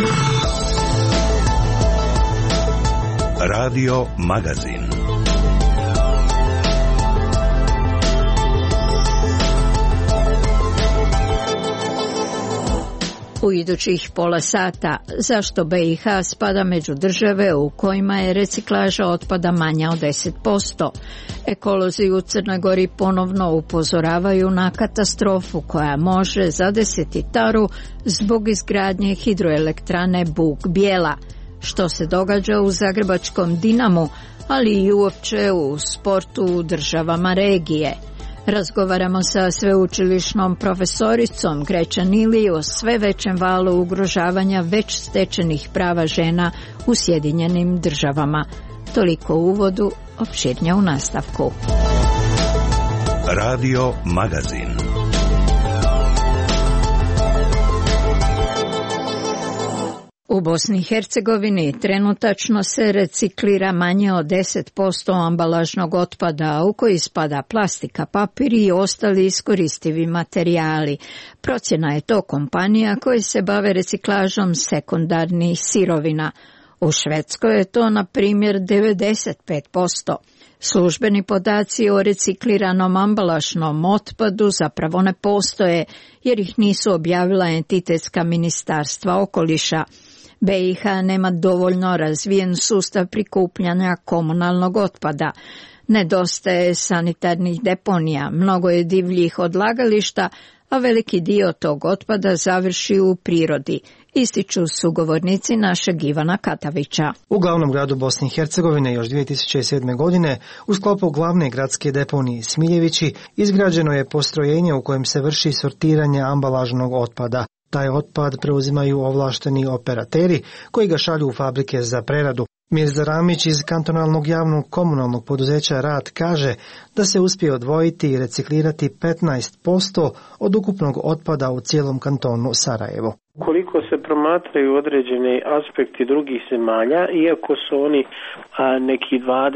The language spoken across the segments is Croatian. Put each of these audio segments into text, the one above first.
Radio Magazin. U idućih pola sata, zašto BiH spada među države u kojima je reciklaža otpada manja od 10%. Ekolozi u Crnoj Gori ponovno upozoravaju na katastrofu koja može zadesiti Taru zbog izgradnje hidroelektrane Buk Bijela. Što se događa u zagrebačkom Dinamu, ali i uopće u sportu u državama regije. Razgovaramo sa sveučilišnom profesoricom Grećan Ili o sve većem valu ugrožavanja već stečenih prava žena u Sjedinjenim državama. Toliko u uvodu, opširnije u nastavku. Radio Magazin. U Bosni i Hercegovini trenutačno se reciklira manje od 10% ambalažnog otpada, u koji spada plastika, papir i ostali iskoristivi materijali. Procjena je to kompanija koje se bave reciklažom sekundarnih sirovina. U Švedskoj je to, na primjer, 95%. Službeni podaci o recikliranom ambalažnom otpadu zapravo ne postoje, jer ih nisu objavila entitetska ministarstva okoliša. BiH nema dovoljno razvijen sustav prikupljanja komunalnog otpada. Nedostaje sanitarnih deponija, mnogo je divljih odlagališta, a veliki dio tog otpada završi u prirodi, ističu sugovornici našeg Ivana Katavića. U glavnom gradu Bosne i Hercegovine još 2007. godine u sklopu glavne gradske deponije Smiljevići izgrađeno je postrojenje u kojem se vrši sortiranje ambalažnog otpada. Taj otpad preuzimaju ovlašteni operateri koji ga šalju u fabrike za preradu. Mirza Ramić iz kantonalnog javnog komunalnog poduzeća Rad kaže da se uspije odvojiti i reciklirati 15% od ukupnog otpada u cijelom kantonu Sarajevo. Koliko se promatraju određene aspekti drugih zemalja, iako su oni neki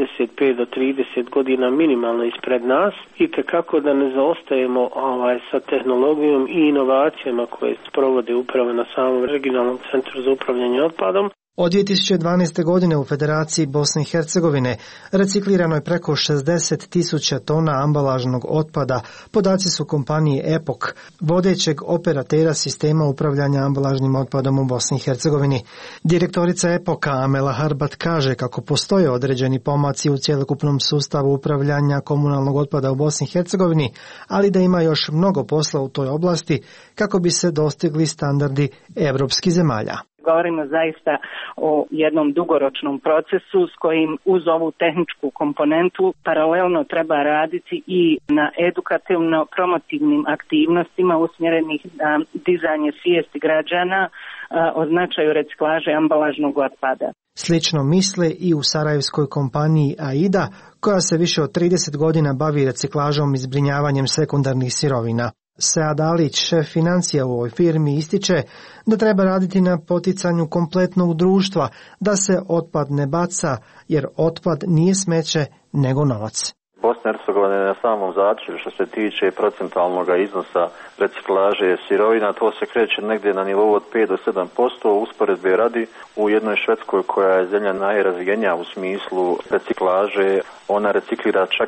25 do 30 godina minimalno ispred nas, i kako da ne zaostajemo sa tehnologijom i inovacijama koje se provode upravo na samom regionalnom centru za upravljanje otpadom. Od 2012. godine u Federaciji Bosne i Hercegovine reciklirano je preko 60.000 tona ambalažnog otpada, podaci su kompanije EPOK, vodećeg operatera sistema upravljanja ambalažnim otpadom u Bosni i Hercegovini. Direktorica EPOK-a Amela Harbat kaže kako postoje određeni pomaci u cjelokupnom sustavu upravljanja komunalnog otpada u Bosni i Hercegovini, ali da ima još mnogo posla u toj oblasti kako bi se dostigli standardi evropskih zemalja. Govorimo zaista o jednom dugoročnom procesu s kojim uz ovu tehničku komponentu paralelno treba raditi i na edukativno-promotivnim aktivnostima usmjerenih na dizanje svijesti građana o značaju reciklaže ambalažnog otpada. Slično misle i u sarajevskoj kompaniji AIDA, koja se više od 30 godina bavi reciklažom i zbrinjavanjem sekundarnih sirovina. Sead Alić, šef financija u ovoj firmi, ističe da treba raditi na poticanju kompletnog društva, da se otpad ne baca, jer otpad nije smeće nego novac. Bosna i Hercegovina je na samom začelju što se tiče procentalnog iznosa reciklaže sirovina, to se kreće negdje na nivou od 5 do 7%, usporedbe radi u jednoj Švedskoj koja je zemlja najrazvijenija u smislu reciklaže, ona reciklira čak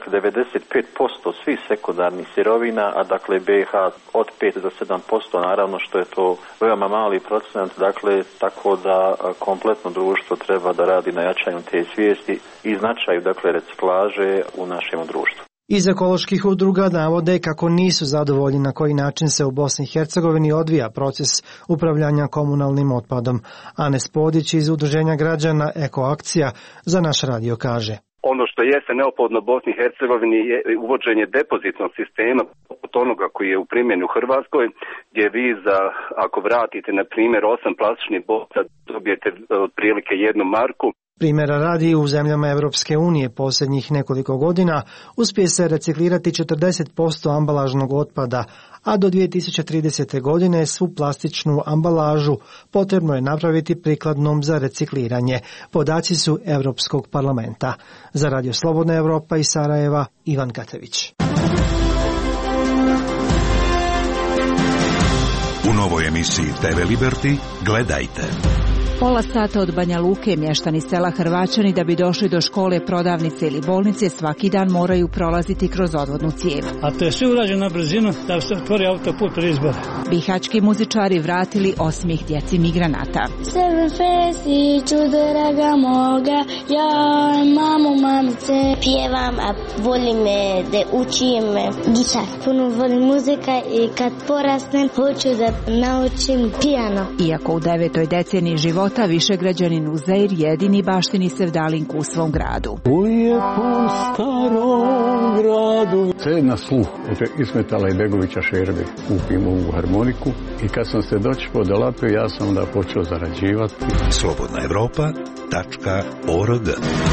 95% svih sekundarnih sirovina, a dakle BiH od 5 do 7%, naravno što je to veoma mali procent, dakle tako da kompletno društvo treba da radi na jačanju te svijesti i značaju dakle reciklaže u našem društvu. Iz ekoloških udruga navode kako nisu zadovoljni na koji način se u Bosni i Hercegovini odvija proces upravljanja komunalnim otpadom. Anes Podić iz Udruženja građana Ekoakcija za naš radio kaže: Ono što jeste neophodno Bosni i Hercegovini je uvođenje depozitnog sistema od onoga koji je u primjeni u Hrvatskoj, gdje vi ako vratite na primjer 8 plastičnih boca dobijete otprilike 1 marku. Primjera radi, u zemljama Europske unije posljednjih nekoliko godina uspije se reciklirati 40% ambalažnog otpada, a do 2030. godine svu plastičnu ambalažu potrebno je napraviti prikladnom za recikliranje. Podaci su Europskog parlamenta. Za Radio Slobodna Evropa iz Sarajeva, Ivan Katević. U novoj emisiji TV Liberty gledajte. Pola sata od Banja Luke mještani sela Hrvaćani da bi došli do škole, prodavnice ili bolnice svaki dan moraju prolaziti kroz odvodnu cijev. A to je sve urađeno na brzinu da se otvori autoput pri izbore. Bihaćki muzičari vratili osmih djeci migranata. Sebe fesiću draga moga, ja mamu mamice. Pjevam, a volim da učim gitar. Puno volim muzika i kad porasnem hoću da naučim pijano. Iako u 9. deceniji života višegrađanin Uzeir jedini baštini sevdalinku u svom gradu. U lijepom starom gradu. Sve na sluh od Ismetala i Begovića Šerbe kupim ovu harmoniku i kad sam se dočepao do lape, ja sam onda počeo zarađivati. slobodnaevropa.org.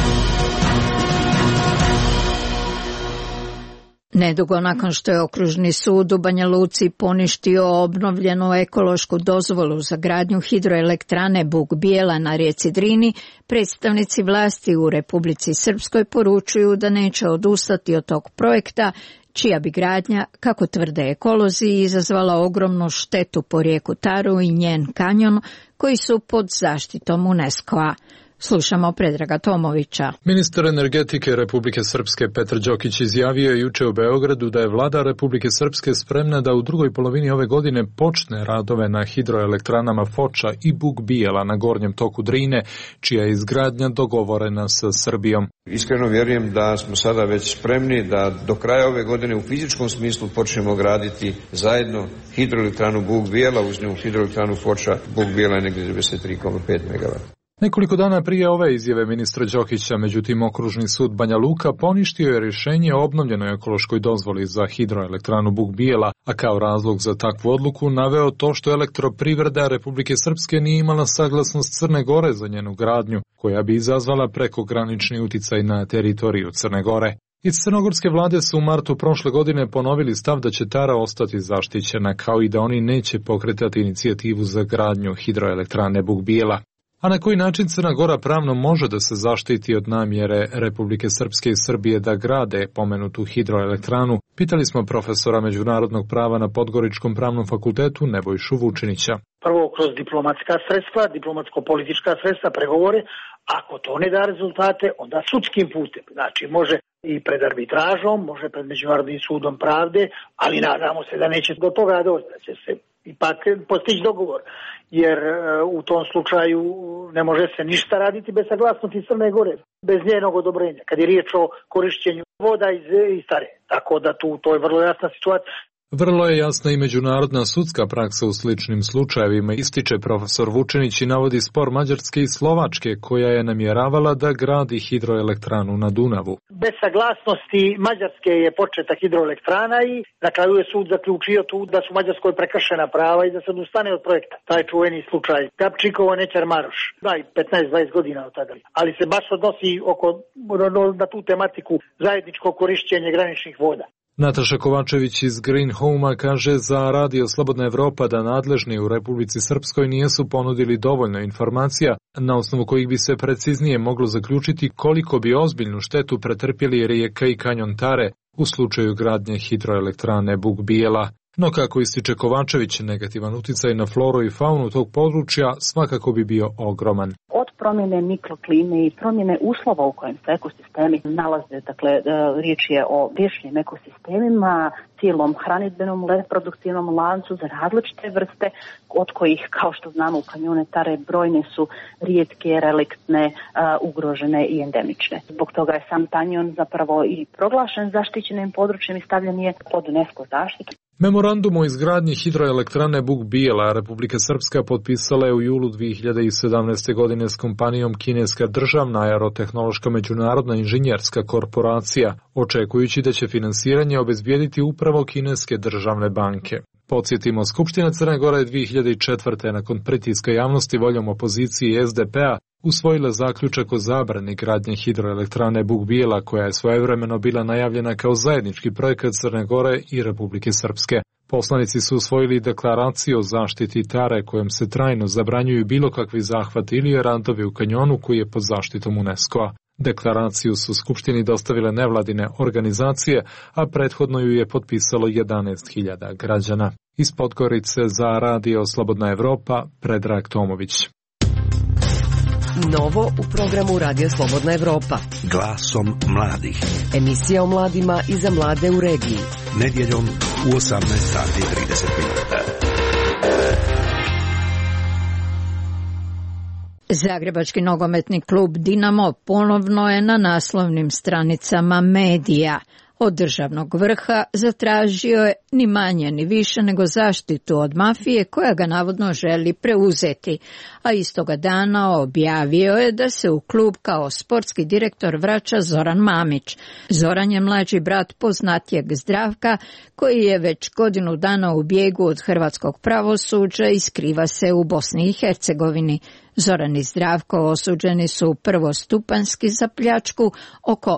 Nedugo nakon što je Okružni sud u Banja Luci poništio obnovljenu ekološku dozvolu za gradnju hidroelektrane Buk Bijela na rijeci Drini, predstavnici vlasti u Republici Srpskoj poručuju da neće odustati od tog projekta, čija bi gradnja, kako tvrde ekolozi, izazvala ogromnu štetu po rijeku Taru i njen kanjon, koji su pod zaštitom UNESCO-a. Slušamo Predraga Tomovića. Ministar energetike Republike Srpske Petar Đokić izjavio je juče u Beogradu da je vlada Republike Srpske spremna da u drugoj polovini ove godine počne radove na hidroelektranama Foča i Buk Bijela na gornjem toku Drine, čija je izgradnja dogovorena sa Srbijom. Iskreno vjerujem da smo sada već spremni da do kraja ove godine u fizičkom smislu počnemo graditi zajedno hidroelektranu Buk Bijela uz nju hidroelektranu Foča. Buk Bijela je negdje 93,5 MW. Nekoliko dana prije ove izjave ministra Đokića, međutim, Okružni sud Banja Luka poništio je rješenje o obnovljenoj ekološkoj dozvoli za hidroelektranu Buk Bijela, a kao razlog za takvu odluku naveo to što Elektroprivreda Republike Srpske nije imala saglasnost Crne Gore za njenu gradnju, koja bi izazvala prekogranični uticaj na teritoriju Crne Gore. Iz crnogorske vlade su u martu prošle godine ponovili stav da će Tara ostati zaštićena, kao i da oni neće pokretati inicijativu za gradnju hidroelektrane Buk Bijela. A na koji način Crna Gora pravno može da se zaštiti od namjere Republike Srpske i Srbije da grade pomenutu hidroelektranu, pitali smo profesora međunarodnog prava na Podgoričkom pravnom fakultetu Nebojšu Vučinića. Prvo kroz diplomatska sredstva, diplomatsko-politička sredstva, pregovore. Ako to ne da rezultate, onda sudskim putem. Znači može i pred arbitražom, može pred Međunarodnim sudom pravde, ali nadamo se da neće do toga doći, da će se ipak postići dogovor. Jer u tom slučaju ne može se ništa raditi bez saglasnosti Crne Gore, bez njenog odobrenja, kad je riječ o korišćenju voda iz Tare. Tako da to je vrlo jasna situacija. Vrlo je jasna i međunarodna sudska praksa u sličnim slučajevima, ističe profesor Vučinić i navodi spor Mađarske i Slovačke, koja je namjeravala da gradi hidroelektranu na Dunavu. Bez saglasnosti Mađarske je početa hidroelektrana i na kraju je sud zaključio tu da su Mađarskoj prekršena prava i da se odustane od projekta. Taj čuveni slučaj Kapčikovo Nećar Maroš. Da, 15-20 godina od tada. Ali se baš odnosi na tu tematiku zajedničko korišćenje graničnih voda. Nataša Kovačević iz Green Home-a kaže za Radio Slobodna Evropa da nadležni u Republici Srpskoj nisu ponudili dovoljno informacija na osnovu kojih bi se preciznije moglo zaključiti koliko bi ozbiljnu štetu pretrpjeli rijeka i kanjon Tare u slučaju gradnje hidroelektrane Buk Bijela. No kako ističe Kovačević, negativan uticaj na floru i faunu tog područja svakako bi bio ogroman. Od promjene mikroklime i promjene uslova u kojem se ekosistemi nalaze, dakle riječ je o vječnim ekosistemima, cijelom hranidbenom reproduktivnom lancu za različite vrste, od kojih, kao što znamo, u kanjone Tare brojne su rijetke, reliktne, ugrožene i endemične. Zbog toga je sam kanjon zapravo i proglašen zaštićenim područjem i stavljen je pod UNESCO zaštitu. Memorandum o izgradnji hidroelektrane Buk Bijela Republika Srpska potpisala je u julu 2017. godine s kompanijom kineska državna aerotehnološka međunarodna inženjerska korporacija, očekujući da će finansiranje obezbijediti upravo kineske državne banke. Podsjetimo, Skupština Crne Gore 2004. nakon pritiska javnosti voljom opozicije i SDP-a usvojila zaključak o zabrani gradnje hidroelektrane Buk Bijela, koja je svojevremeno bila najavljena kao zajednički projekat Crne Gore i Republike Srpske. Poslanici su usvojili deklaraciju o zaštiti Tare, kojom se trajno zabranjuju bilo kakvi zahvati ili radovi u kanjonu koji je pod zaštitom UNESCO-a. Deklaraciju su Skupštini dostavile nevladine organizacije, a prethodno ju je potpisalo 11.000 građana. Iz Podgorice za Radio Slobodna Evropa, Predrag Tomović. Novo u programu Radio Slobodna Evropa. Glasom mladih. Emisija o mladima i za mlade u regiji. Nedjeljom u 18:30. Zagrebački nogometni klub Dinamo ponovno je na naslovnim stranicama medija. Od državnog vrha zatražio je ni manje ni više nego zaštitu od mafije koja ga navodno želi preuzeti, a istoga dana objavio je da se u klub kao sportski direktor vraća Zoran Mamić. Zoran je mlađi brat poznatijeg Zdravka koji je već godinu dana u bijegu od hrvatskog pravosuđa i skriva se u Bosni i Hercegovini. Zoran i Zdravko osuđeni su prvostupanjski za pljačku oko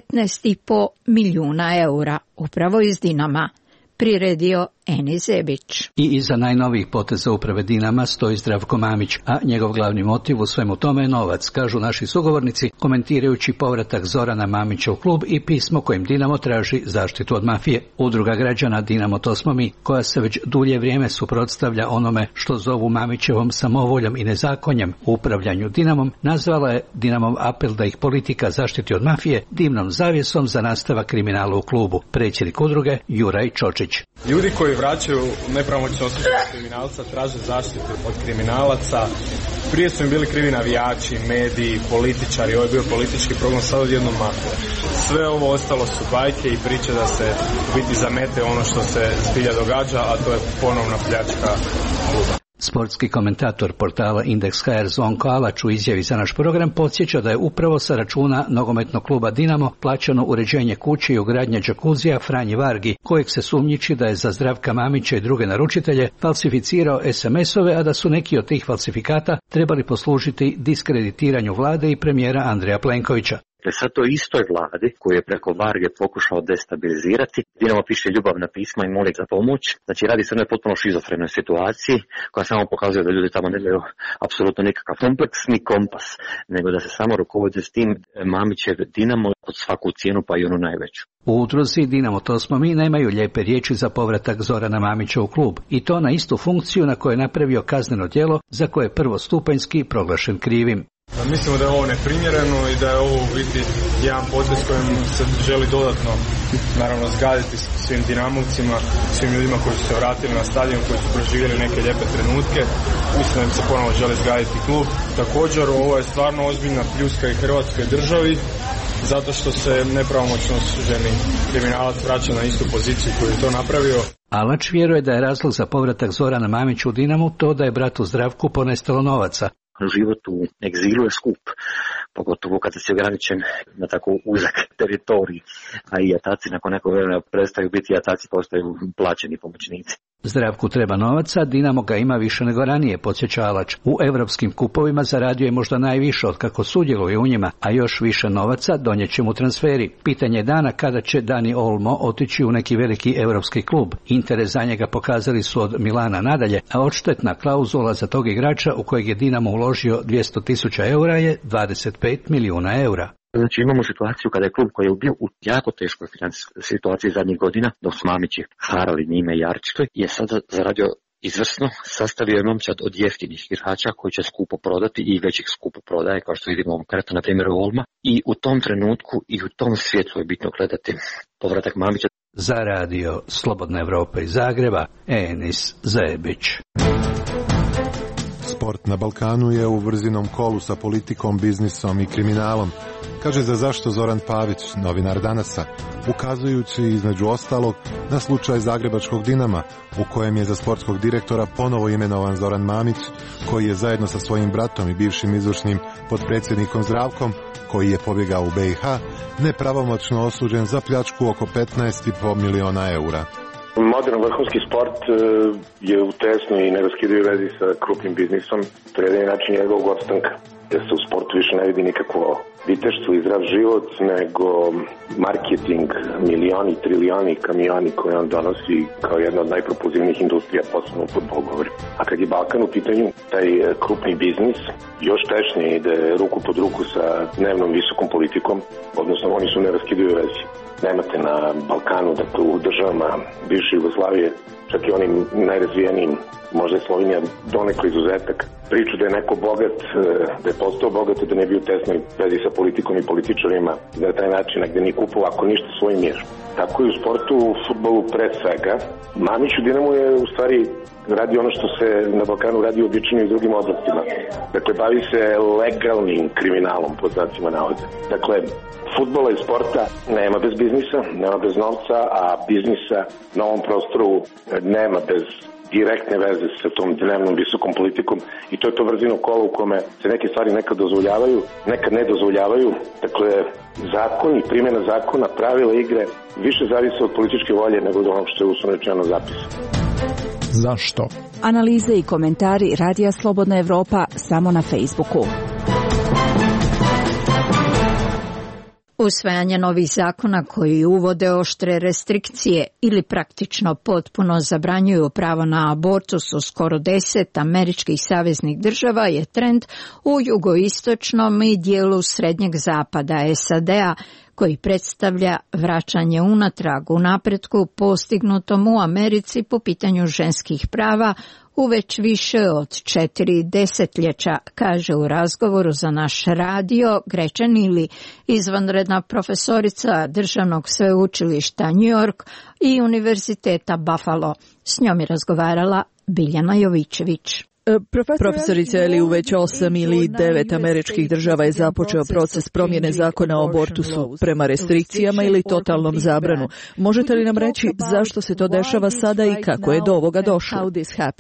15,5 milijuna eura, upravo iz Dinama. Priredio Eni Zebić. I iza najnovijih poteza uprave Dinama stoji Zdravko Mamić, a njegov glavni motiv u svemu tome je novac, kažu naši sugovornici, komentirajući povratak Zorana Mamića u klub i pismo kojim Dinamo traži zaštitu od mafije. Udruga građana Dinamo to smo mi, koja se već dulje vrijeme suprotstavlja onome što zovu Mamićevom samovoljom i nezakonjem u upravljanju Dinamom, nazvala je Dinamov apel da ih politika zaštiti od mafije dimnom zavjesom za nastavak kriminala u klubu. Predsjednik udruge Juraj Čočić. Ljudi koji vraćaju nepravomoćno osuđenog kriminalca traže zaštitu od kriminalaca. Prije su im bili krivi navijači, mediji, političari, ovo je bio politički progon, sad odjednom mafija. Sve ovo ostalo su bajke i priče da se u biti zamete ono što se zbilja događa, a to je ponovna pljačka kluba. Sportski komentator portala Indeks.hr Zvonko Alač u izjavi za naš program podsjeća da je upravo sa računa nogometnog kluba Dinamo plaćano uređenje kuće i ugradnja džakuzija Franji Vargi, kojeg se sumnjiči da je za Zdravka Mamića i druge naručitelje falsificirao SMS-ove, a da su neki od tih falsifikata trebali poslužiti diskreditiranju vlade i premijera Andreja Plenkovića. Sad to istoj vladi koju je preko Varge pokušao destabilizirati, Dinamo piše ljubavna pisma i moli za pomoć. Znači radi se o jednoj potpuno šizofrenoj situaciji koja samo pokazuje da ljudi tamo nemaju apsolutno nikakav kompleks ni kompas, nego da se samo rukovode s tim Mamićev Dinamo pod svaku cijenu pa i onu najveću. U udruzi Dinamo to smo mi nemaju lijepe riječi za povratak Zorana Mamića u klub i to na istu funkciju na kojoj je napravio kazneno djelo za koje je prvostupanjski proglašen krivim. Mislimo da je ovo neprimjereno i da je ovo u biti jedan potez kojim se želi dodatno naravno zgaditi svim Dinamovcima, svim ljudima koji su se vratili na stadion, koji su proživjeli neke lijepe trenutke. Mislim da im se ponovo želi zgaditi klub. Također ovo je stvarno ozbiljna pljuska i Hrvatskoj državi, zato što se nepravomoćno osuđeni kriminalac vraća na istu poziciju koju je to napravio. Alač vjeruje da je razlog za povratak Zorana Mamića u Dinamu to da je bratu Zdravku ponestalo novaca. Život u egzilu je skup, pogotovo kada si ograničen na tako uzak teritorij, a i jataci nakon nekog vremena prestaju biti jataci, postaju plaćeni pomoćnici. Zdravku treba novaca, Dinamo ga ima više nego ranije, podsjeća Alač. U europskim kupovima zaradio je možda najviše od kako sudjeluje u njima, a još više novaca donijet će mu transferi. Pitanje je dana kada će Dani Olmo otići u neki veliki europski klub. Interes za njega pokazali su od Milana nadalje, a odštetna klauzula za tog igrača u kojeg je Dinamo uložio 200.000 eura je 25 milijuna eura. Znači imamo situaciju kada je klub koji je bio u jako teškoj financijskoj situaciji zadnjih godina, dok su Mamići harali njime i Arčitoj, je sada zaradio izvrsno, sastavio je momčad od jeftinih igrača koji će skupo prodati i već ih skupo prodaje, kao što vidimo konkretno na primjeru Olma. I u tom trenutku i u tom svijetlu je bitno gledati povratak Mamića. Za radio Slobodna Evropa iz Zagreba, Enis Zebić. Sport na Balkanu je u vrzinom kolu sa politikom, biznisom i kriminalom, kaže za zašto Zoran Pavić, novinar Danasa, ukazujući između ostalog na slučaj Zagrebačkog Dinama, u kojem je za sportskog direktora ponovo imenovan Zoran Mamić, koji je zajedno sa svojim bratom i bivšim izvršnim potpredsjednikom Zdravkom, koji je pobjegao u BiH, nepravomoćno osuđen za pljačku oko 15,5 milijuna eura. Modern vrhunski sport je u tesnoj i neraskidivoj vezi sa krupnim biznisom. To je jedan način njegovog opstanka. Jer se u sportu više ne vidi nikakvo viteštvo i zdrav život, nego marketing, milioni, trilioni, kamioni koje on donosi kao jedna od najpropulzivnijih industrija, posebno u fudbalu govorim. A kad je Balkan u pitanju, taj krupni biznis još tešnije ide ruku pod ruku sa dnevnom visokom politikom, odnosno oni su neraskidivoj vezi. Nemate na Balkanu, dakle u državama bivše Jugoslavije, čak i onim najrazvijenijim, možda je Slovenija donekle izuzetak, priču da je neko bogat, da je postao bogat i da ne bi u tesnoj vezi sa politikom i političarima, da na taj način gde ni kupao ako ništa svoj mir. Tako i u sportu, u fudbalu pre svega. Mamić u Dinamu je u stvari radi ono što se na Balkanu radi obično i u drugim oblastima. Dakle, bavi se legalnim kriminalom, pod znacima navode. Dakle, fudbala i sporta nema bez biznisa, nema bez novca, a biznisa na ovom prostoru nema bez direktne veze sa tom dnevnom visokom politikom i to je to vrzino kolo u kome se neke stvari nekad dozvoljavaju, nekad ne dozvoljavaju. Dakle, zakoni, primjena zakona, pravila igre više zavise od političke volje nego od onog što je uslovno rečeno zapisano. Zašto? Analize i komentari Radija Slobodna Evropa samo na Facebooku. Usvajanje novih zakona koji uvode oštre restrikcije ili praktično potpuno zabranjuju pravo na abortus u skoro 10 američkih saveznih država je trend u jugoistočnom i dijelu srednjeg zapada SAD-a koji predstavlja vraćanje unatrag u napretku postignutom u Americi po pitanju ženskih prava u već više od 4 desetljeća, kaže u razgovoru za naš radio Gretchen Ili, izvanredna profesorica Državnog sveučilišta New York i Univerziteta Buffalo. S njom je razgovarala Biljana Jovićević. Profesorica Eli, u već 8 ili 9 američkih država je započeo proces promjene zakona o abortusu prema restrikcijama ili totalnom zabranu. Možete li nam reći zašto se to dešava sada i kako je do ovoga došlo?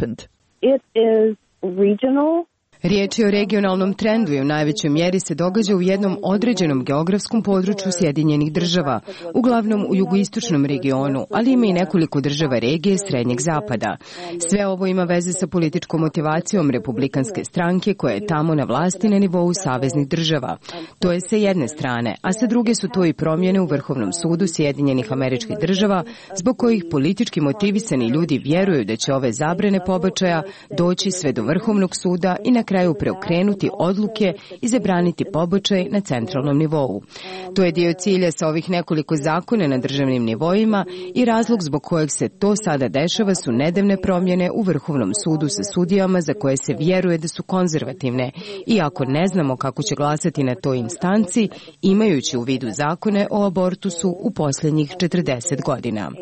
Riječ je o regionalnom trendu i u najvećoj mjeri se događa u jednom određenom geografskom području Sjedinjenih država, uglavnom u jugoistočnom regionu, ali ima i nekoliko država regije Srednjeg zapada. Sve ovo ima veze sa političkom motivacijom republikanske stranke koja je tamo na vlasti na nivou saveznih država. To je sa jedne strane, a sa druge su to i promjene u Vrhovnom sudu Sjedinjenih Američkih Država, zbog kojih politički motivisani ljudi vjeruju da će ove zabrane pobačaja doći sve do Vrhovnog suda i na kraju preokrenuti odluke i zabraniti pobačaj na centralnom nivou. To je dio cilja sa ovih nekoliko zakona na državnim nivoima i razlog zbog kojeg se to sada dešava su nedavne promjene u Vrhovnom sudu sa sudijama za koje se vjeruje da su konzervativne. I ako ne znamo kako će glasati na toj instanci, imajući u vidu zakone o abortusu u posljednjih 40 godina.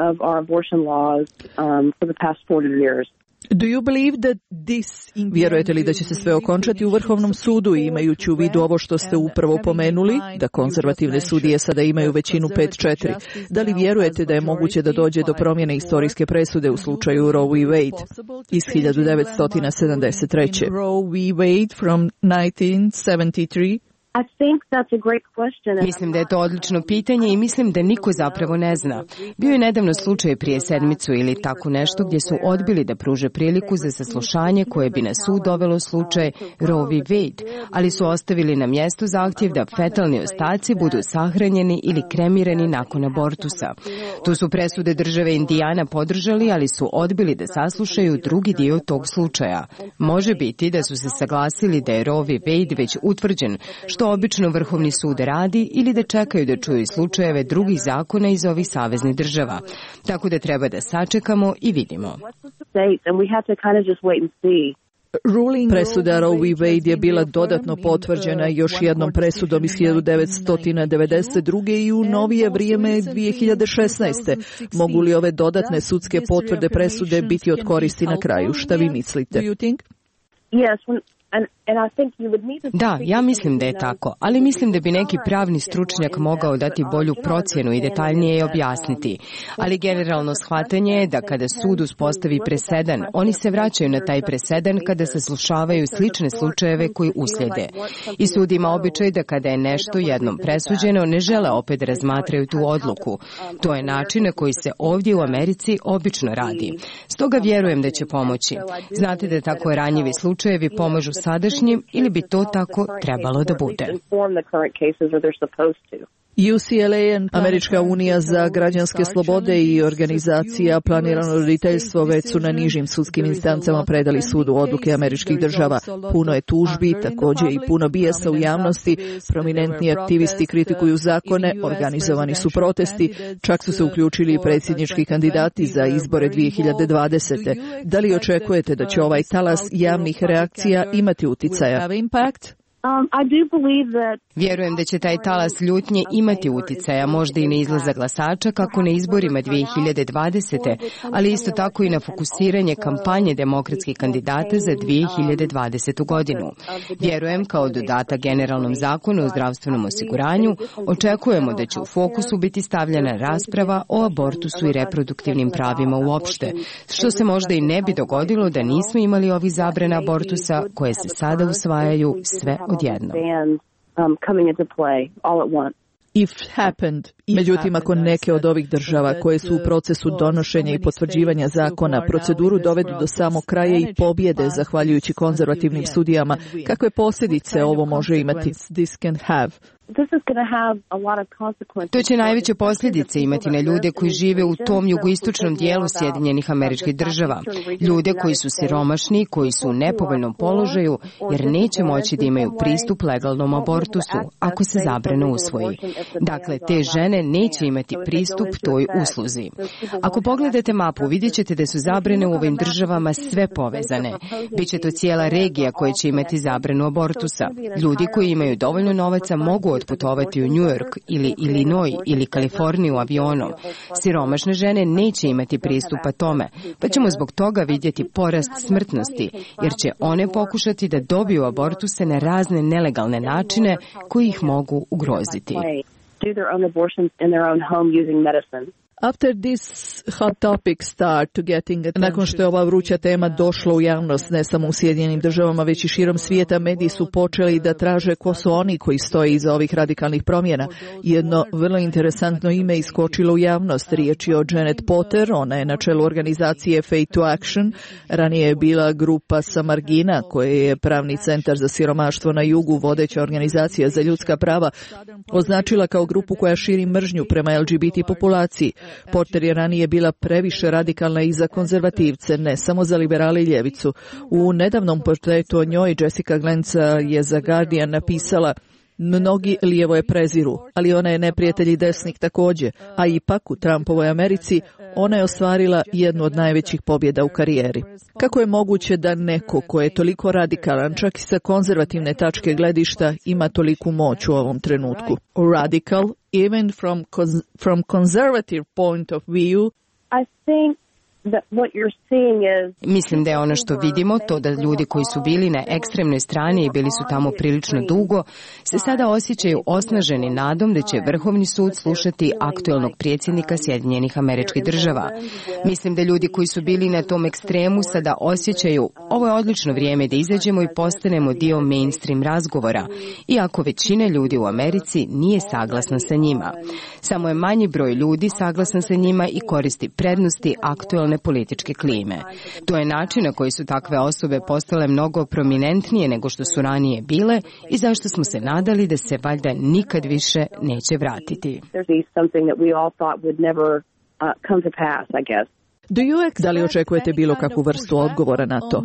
Vjerujete li da će se sve okončati u Vrhovnom sudu i imajući u vidu ovo što ste upravo pomenuli, da konzervativne sudije sada imaju većinu 5-4? Da li vjerujete da je moguće da dođe do promjene historijske presude u slučaju Roe v. Wade iz 1973? Roe v. Wade from 1973. Mislim da je to odlično pitanje i mislim da niko zapravo ne zna. Bio je nedavno slučaj prije sedmicu ili tako nešto gdje su odbili da pruže priliku za saslušanje koje bi na sud dovelo slučaj Roe v. Wade, ali su ostavili na mjestu zahtjev da fetalni ostaci budu sahranjeni ili kremirani nakon abortusa. Tu su presude države Indijana podržali, ali su odbili da saslušaju drugi dio tog slučaja. Može biti da su se saglasili da je Roe v. Wade već utvrđen, što obično Vrhovni sud radi, ili da čekaju da čuju slučajeve drugih zakona iz ovih saveznih država. Tako da treba da sačekamo i vidimo. Presuda Roe v. Wade je bila dodatno potvrđena još jednom presudom iz 1992. i u novije vrijeme 2016. Mogu li ove dodatne sudske potvrde presude biti od koristi na kraju? Šta vi mislite? Da, ja mislim da je tako, ali mislim da bi neki pravni stručnjak mogao dati bolju procjenu i detaljnije je objasniti. Ali generalno shvatanje je da kada sud uspostavi presedan, oni se vraćaju na taj presedan kada se slušavaju slične slučajeve koji uslijede. I sud ima običaj da kada je nešto jednom presuđeno, ne žele opet da razmatraju tu odluku. To je način na koji se ovdje u Americi obično radi. Stoga vjerujem da će pomoći. Znate da tako ranjivi slučajevi pomažu sadašnjim ili bi to tako trebalo da bude? UCLA, Američka unija za građanske slobode i organizacija Planirano roditeljstvo već su na nižim sudskim instancama predali sudu odluke američkih država. Puno je tužbi, također i puno bijesa u javnosti, prominentni aktivisti kritikuju zakone, organizovani su protesti, čak su se uključili i predsjednički kandidati za izbore 2020. Da li očekujete da će ovaj talas javnih reakcija imati uticaja? Vjerujem da će taj talas ljutnje imati uticaja, možda i na izlazak glasača kako na izborima 2020. ali isto tako i na fokusiranje kampanje demokratskih kandidata za 2020. godinu. Vjerujem, kao dodatak generalnom zakonu o zdravstvenom osiguranju, očekujemo da će u fokusu biti stavljena rasprava o abortusu i reproduktivnim pravima uopšte, što se možda i ne bi dogodilo da nismo imali ovih zabrana abortusa koje se sada usvajaju sve odjednom. Međutim, ako neke od ovih država koje su u procesu donošenja i potvrđivanja zakona proceduru dovedu do samog kraja i pobjede zahvaljujući konzervativnim sudijama, kakve posljedice ovo može imati? To će najveće posljedice imati na ljude koji žive u tom jugoistočnom dijelu Sjedinjenih Američkih Država. Ljude koji su siromašni, koji su u nepovoljnom položaju, jer neće moći da imaju pristup legalnom abortusu, ako se zabrana usvoji. Dakle, te žene neće imati pristup toj usluzi. Ako pogledate mapu, vidjet ćete da su zabrane u ovim državama sve povezane. Biće to cijela regija koja će imati zabranu abortusa. Ljudi koji imaju dovoljno novaca mogu otputovati u New York ili Illinois ili Kaliforniju avionom. Siromašne žene neće imati pristupa tome, pa ćemo zbog toga vidjeti porast smrtnosti, jer će one pokušati da dobiju abortuse na razne nelegalne načine koji ih mogu ugroziti. Nakon što je ova vruća tema došla u javnost, ne samo u Sjedinjenim državama, već i širom svijeta, mediji su počeli da traže ko su oni koji stoje iza ovih radikalnih promjena. Jedno vrlo interesantno ime iskočilo u javnost. Riječ je o Janet Potter, ona je na čelu organizacije Faith to Action. Ranije je bila grupa sa margina, koja je pravni centar za siromaštvo na jugu, vodeća organizacija za ljudska prava, označila kao grupu koja širi mržnju prema LGBT populaciji. Porter je ranije bila previše radikalna i za konzervativce, ne samo za liberali i ljevicu. U nedavnom portretu o njoj Jessica Glenca je za Guardian napisala: mnogi lijevo je preziru, ali ona je neprijatelj i desnik također, a ipak u Trumpovoj Americi ona je ostvarila jednu od najvećih pobjeda u karijeri. Kako je moguće da neko ko je toliko radikalan, čak i sa konzervativne tačke gledišta, ima toliku moć u ovom trenutku? Radical, even from conservative point of view, I think Mislim da je ono što vidimo, to da ljudi koji su bili na ekstremnoj strani i bili su tamo prilično dugo, se sada osjećaju osnaženi nadom da će Vrhovni sud slušati aktuelnog predsjednika Sjedinjenih Američkih Država. Mislim da ljudi koji su bili na tom ekstremu sada osjećaju ovo je odlično vrijeme da izađemo i postanemo dio mainstream razgovora, iako većina ljudi u Americi nije saglasna sa njima. Samo je manji broj ljudi saglasan sa njima i koristi prednosti aktuelne političke klime. To je način na koji su takve osobe postale mnogo prominentnije nego što su ranije bile i zašto smo se nadali da se valjda nikad više neće vratiti. Da li očekujete bilo kakvu vrstu odgovora na to?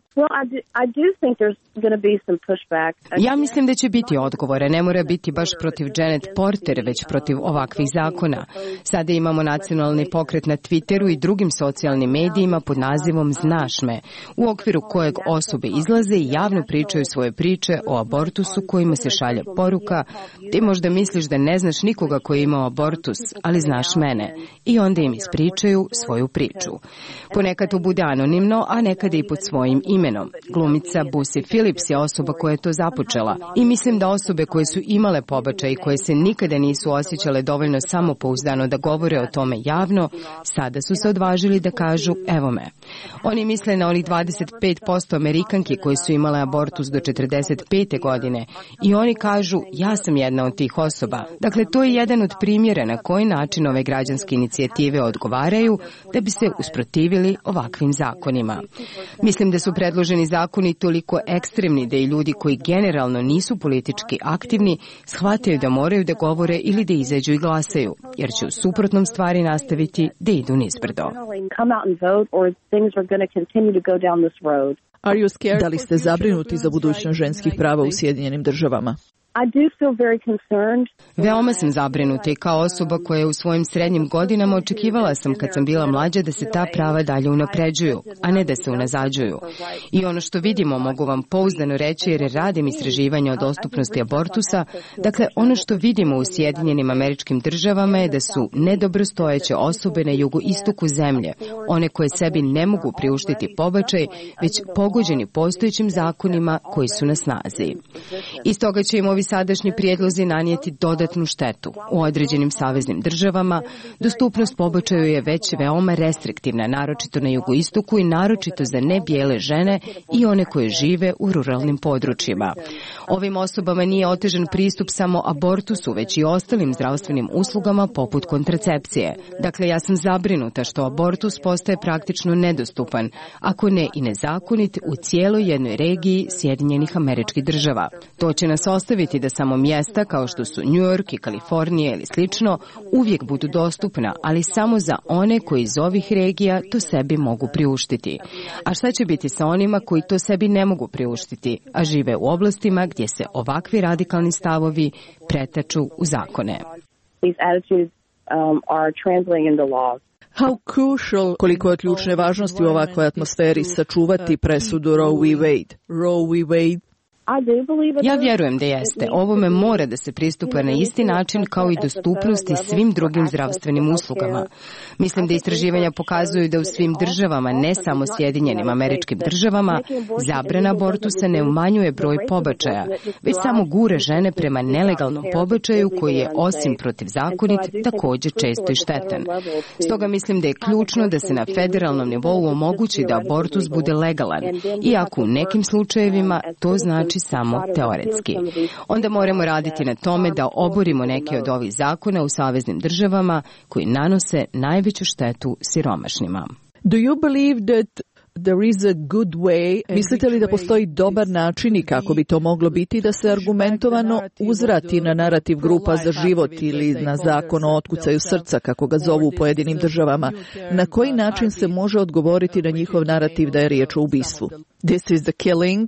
Ja mislim da će biti odgovore. Ne mora biti baš protiv Janet Porter, već protiv ovakvih zakona. Sada imamo nacionalni pokret na Twitteru i drugim socijalnim medijima pod nazivom Znaš me, u okviru kojeg osobe izlaze i javno pričaju svoje priče o abortusu kojima se šalje poruka: ti možda misliš da ne znaš nikoga koji je imao abortus, ali znaš mene. I onda im ispričaju svoju priču. Ponekad to bude anonimno, a nekada i pod svojim imenom. Glumica Busy Phillips je osoba koja je to započela i mislim da osobe koje su imale pobačaj i koje se nikada nisu osjećale dovoljno samopouzdano da govore o tome javno, sada su se odvažili da kažu evo me. Oni misle na onih 25% Amerikanki koji su imale abortus do 45. godine i oni kažu ja sam jedna od tih osoba. Dakle, to je jedan od primjera na koji način ove građanske inicijative odgovaraju da bi se usprotivili ovakvim zakonima. Mislim da su predloženi zakoni toliko ekstremni da i ljudi koji generalno nisu politički aktivni shvataju da moraju da govore ili da izađu i glasaju, jer će u suprotnom stvari nastaviti da idu nizbrdo. Da li ste zabrinuti za budućnost ženskih prava u Sjedinjenim Državama? Veoma sam zabrinuta i kao osoba koja je u svojim srednjim godinama očekivala sam kad sam bila mlađa da se ta prava dalje unapređuju, a ne da se unazađuju. I ono što vidimo, mogu vam pouzdano reći jer radim istraživanja o dostupnosti abortusa, dakle ono što vidimo u Sjedinjenim Američkim Državama je da su nedobrostojeće osobe na jugoistoku zemlje, one koje sebi ne mogu priuštiti pobačaj, već pogođeni postojećim zakonima koji su na snazi. Iz toga će im ovi sadašnji prijedlozi nanijeti dodatnu štetu. U određenim saveznim državama dostupnost pobačaju je već veoma restriktivna, naročito na jugoistoku i naročito za nebijele žene i one koje žive u ruralnim područjima. Ovim osobama nije otežan pristup samo abortusu, već i ostalim zdravstvenim uslugama poput kontracepcije. Dakle, ja sam zabrinuta što abortus postaje praktično nedostupan, ako ne i nezakonit, u cijeloj jednoj regiji Sjedinjenih Američkih Država. To će nas ostaviti da samo mjesta kao što su New York i Kalifornija ili slično uvijek budu dostupna, ali samo za one koji iz ovih regija to sebi mogu priuštiti. A šta će biti sa onima koji to sebi ne mogu priuštiti, a žive u oblastima gdje se ovakvi radikalni stavovi pretaču u zakone? Koliko je od ključne važnosti u ovakvoj atmosferi sačuvati presudu Roe v. Wade? Roe v. Wade. Ja vjerujem da jeste. Ovome mora da se pristupa na isti način kao i dostupnosti svim drugim zdravstvenim uslugama. Mislim da istraživanja pokazuju da u svim državama, ne samo Sjedinjenim Američkim Državama, zabrana abortusa ne umanjuje broj pobačaja, već samo gura žene prema nelegalnom pobačaju koji je, osim protivzakonit, također često i štetan. Stoga mislim da je ključno da se na federalnom nivou omogući da abortus bude legalan, iako u nekim slučajevima to znači samo teoretski. Onda moramo raditi na tome da oborimo neke od ovih zakona u saveznim državama koji nanose najveću štetu siromašnima. Do you believe that there is a good way? Mislite li da postoji dobar način i kako bi to moglo biti da se argumentovano uzvrati na narativ grupa za život ili na zakon o otkucaju srca, kako ga zovu u pojedinim državama? Na koji način se može odgovoriti na njihov narativ da je riječ o ubistvu? This is the killing.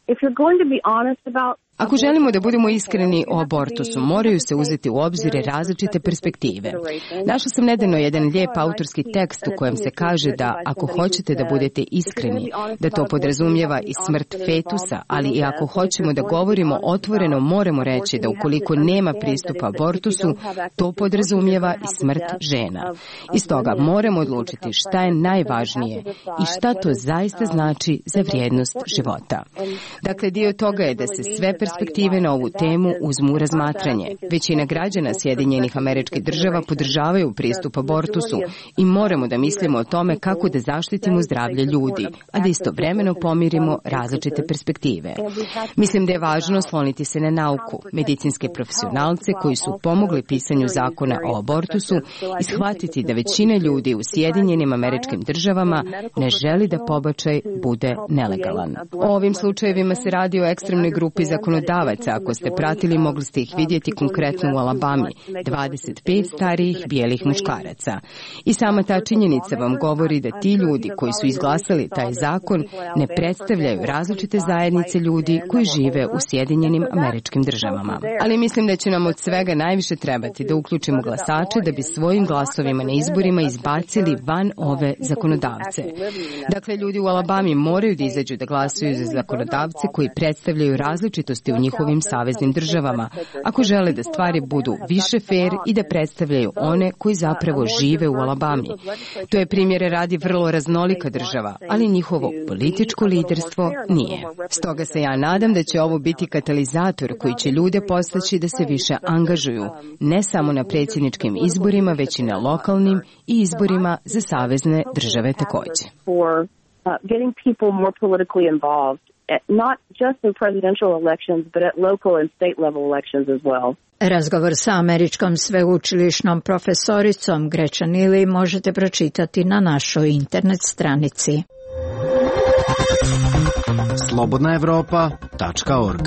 Ako želimo da budemo iskreni o abortusu, moraju se uzeti u obzir različite perspektive. Našla sam nedavno jedan lijep autorski tekst u kojem se kaže da ako hoćete da budete iskreni, da to podrazumijeva i smrt fetusa, ali i ako hoćemo da govorimo otvoreno, moramo reći da ukoliko nema pristupa abortusu, to podrazumijeva i smrt žena. I stoga moramo odlučiti šta je najvažnije i šta to zaista znači za vrijednost života. Dakle, dio toga je da se sve perspektive na ovu temu uzmu u razmatranje. Većina građana Sjedinjenih Američkih Država podržavaju pristup abortusu i moramo da mislimo o tome kako da zaštitimo zdravlje ljudi, a da istovremeno pomirimo različite perspektive. Mislim da je važno osloniti se na nauku, medicinske profesionalce koji su pomogli pisanju zakona o abortusu i shvatiti da većina ljudi u Sjedinjenim Američkim Državama ne želi da pobačaj bude nelegalan. O ovim slučajevima se radi o ekstremnoj grupi zakonodavaca. Ako ste pratili, mogli ste ih vidjeti konkretno u Alabami, 25 starijih bijelih muškaraca. I sama ta činjenica vam govori da ti ljudi koji su izglasali taj zakon ne predstavljaju različite zajednice ljudi koji žive u Sjedinjenim Američkim Državama. Ali mislim da će nam od svega najviše trebati da uključimo glasače da bi svojim glasovima na izborima izbacili van ove zakonodavce. Dakle, ljudi u Alabami moraju da izađu da glasuju za zakonodavce koji predstavljaju različitosti u njihovim saveznim državama, ako žele da stvari budu više fair i da predstavljaju one koji zapravo žive u Alabami. To je primjere radi vrlo raznolika država, ali njihovo političko liderstvo nije. Stoga se ja nadam da će ovo biti katalizator koji će ljude postaći da se više angažuju, ne samo na predsjedničkim izborima, već i na lokalnim i izborima za savezne države također. Getting people more politically involved, not just in presidential elections, but at local and state level elections as well. Razgovor sa američkom sveučilišnom profesoricom Gretchen Neely možete pročitati na našoj internet stranici. slobodnaevropa.org.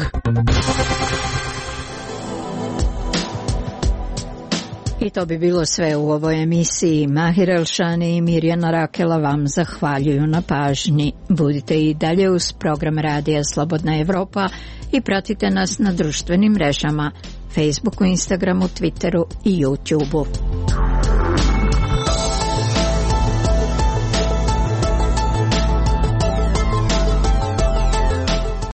I to bi bilo sve u ovoj emisiji. Mahir Elšani i Mirjana Rakela vam zahvaljuju na pažnji. Budite i dalje uz program Radija Slobodna Evropa i pratite nas na društvenim mrežama, Facebooku, Instagramu, Twitteru i YouTubeu.